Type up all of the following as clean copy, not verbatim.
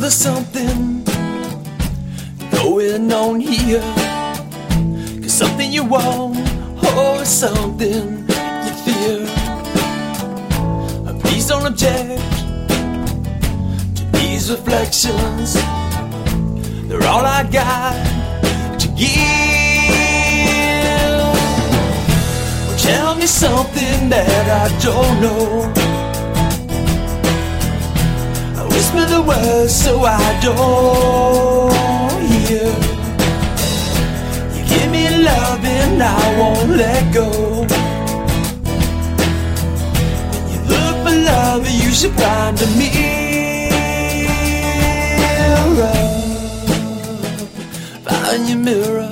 there's something going on here. 'Cause something you want, or something you fear. Please don't object to these reflections. They're all I got to give. Well, tell me something that I don't know. Whisper the words so I don't hear. You give me love and I won't let go. When you look for love, you should find a mirror. Find your mirror.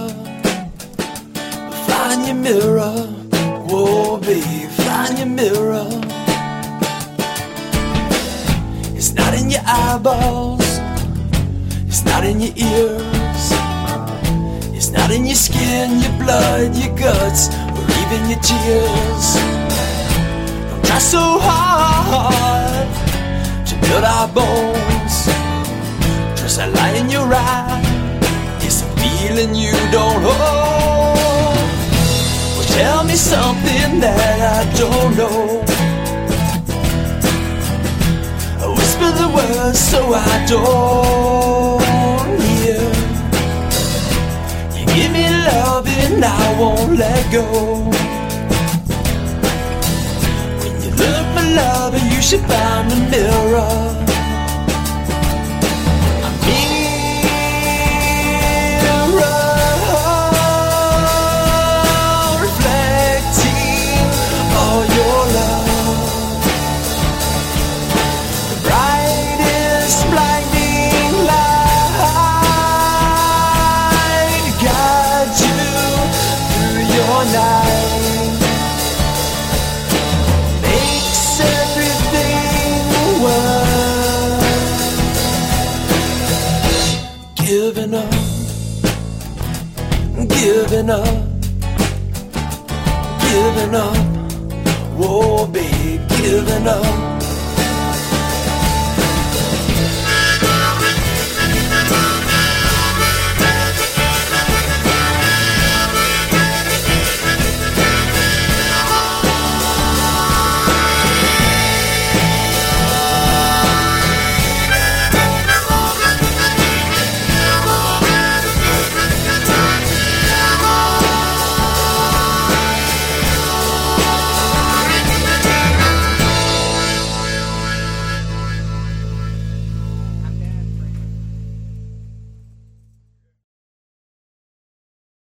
Find your mirror. Whoa, babe, find your mirror. It's not in your eyeballs, it's not in your ears, it's not in your skin, your blood, your guts, or even your tears. Don't try so hard to build our bones. Trust that light in your eye, it's a feeling you don't hold. Well, tell me something that I don't know. Whisper the words so I don't hear. You give me love and I won't let go. When you look for love, you should find a mirror. A mirror reflecting all your love. Blinding light guide you through your night, makes everything worth giving up, giving up, giving up. Whoa, babe, giving up.